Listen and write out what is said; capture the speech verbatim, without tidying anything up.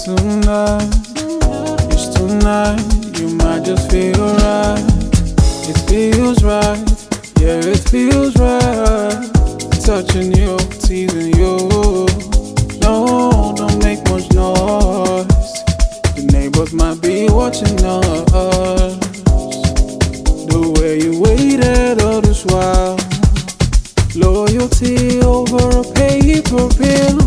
tonight. It's tonight, you might just feel right. It feels right, yeah, it feels right. Touching you, teasing you. No, don't make much noise. The neighbors might be watching us. The way you waited all this while. Loyalty over a paper bill.